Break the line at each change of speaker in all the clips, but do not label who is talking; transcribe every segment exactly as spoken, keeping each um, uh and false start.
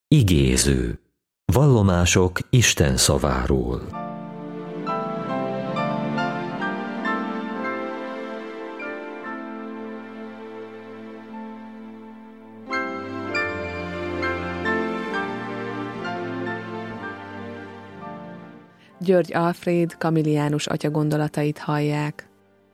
Igéző. Vallomások Isten szaváról.
György Alfréd Kamiliánus atya gondolatait hallják.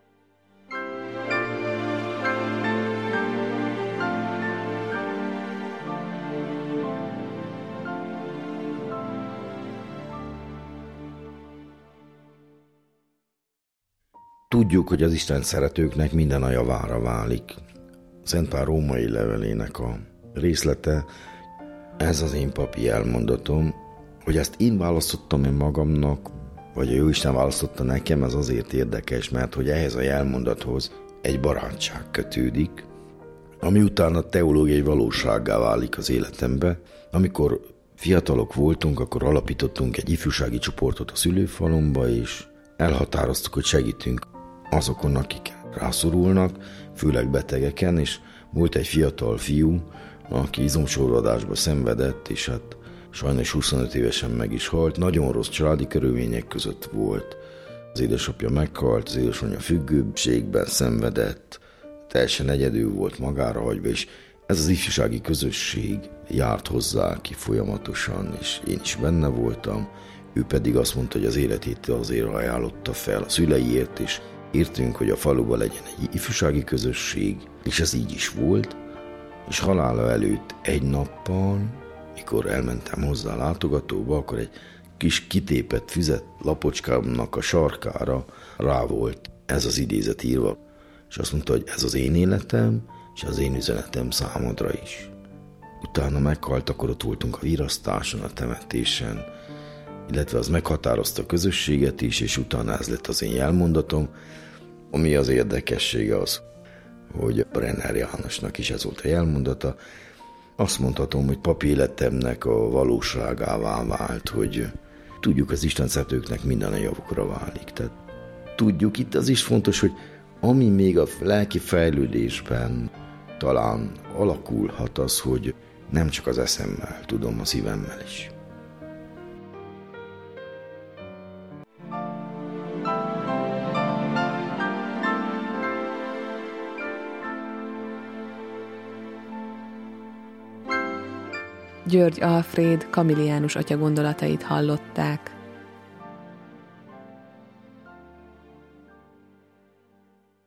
Tudjuk, hogy az Isten szeretőknek minden a javára válik. Szent Pál római levelének a részlete, ez az én papi elmondatom, hogy ezt én választottam én magamnak, vagy a Jóisten választotta nekem, ez azért érdekes, mert hogy ehhez a jelmondathoz egy barátság kötődik, ami utána teológiai valósággá válik az életembe. Amikor fiatalok voltunk, akkor alapítottunk egy ifjúsági csoportot a szülőfalomba, és elhatároztuk, hogy segítünk azokon, akik rászorulnak, főleg betegeken, és volt egy fiatal fiú, aki izomsorvadásba szenvedett, és hát sajnos huszonöt évesen meg is halt. Nagyon rossz családi körülmények között volt. Az édesapja meghalt, az édesanyja függőségben szenvedett, teljesen egyedül volt, magára hagyva, és ez az ifjúsági közösség járt hozzá ki folyamatosan, és én is benne voltam. Ő pedig azt mondta, hogy az életét azért ajánlotta fel a szüleiért, és értünk, hogy a faluban legyen egy ifjúsági közösség, és ez így is volt, és halála előtt egy nappal, mikor elmentem hozzá a látogatóba, akkor egy kis kitépett füzet lapocskámnak a sarkára rá volt ez az idézet írva, és azt mondta, hogy ez az én életem, és az én üzenetem számodra is. Utána meghalt, akkor ott voltunk a virasztáson, a temetésen, illetve az meghatározta a közösséget is, és utána ez lett az én jelmondatom, ami az érdekessége az, hogy Brenner Jánosnak is ez volt a jelmondata. Azt mondhatom, hogy papi életemnek a valóságává vált, hogy tudjuk, az Isten szeretőknek minden a javukra válik. Tehát tudjuk, itt az is fontos, hogy ami még a lelki fejlődésben talán alakulhat az, hogy nem csak az eszemmel, tudom, a szívemmel is.
György Alfréd Kamiliánus atya gondolatait hallották.